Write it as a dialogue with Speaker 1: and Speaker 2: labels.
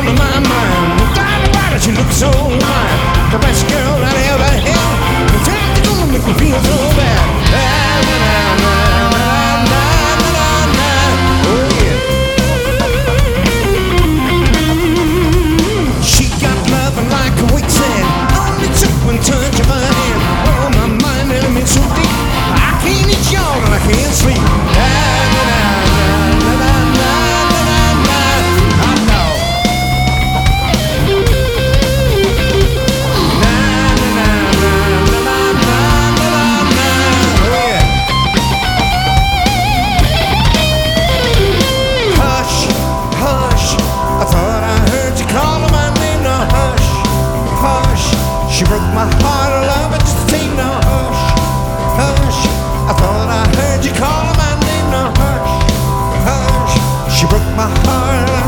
Speaker 1: my mind. Darling, why does she look so fine? The best girl I ever had. Tell you gonna make me feel so bad. Na, na, na, na, na, na, na, na. Oh yeah. She got loving like a quicksand. Only took one touch of her hand. Oh, my mind element so deep. I can't eat y'all and I can't sleep. Na, na, na, na, na, na, na, na, na. I know. Na, na, na, na, na, na, na, na. Oh yeah. Hush, hush. I thought I heard you calling my name. No, hush, hush. She broke my heart. I love it, just ain't no hush, hush. I thought I heard you calling my name. No, hush, hush. She broke my heart.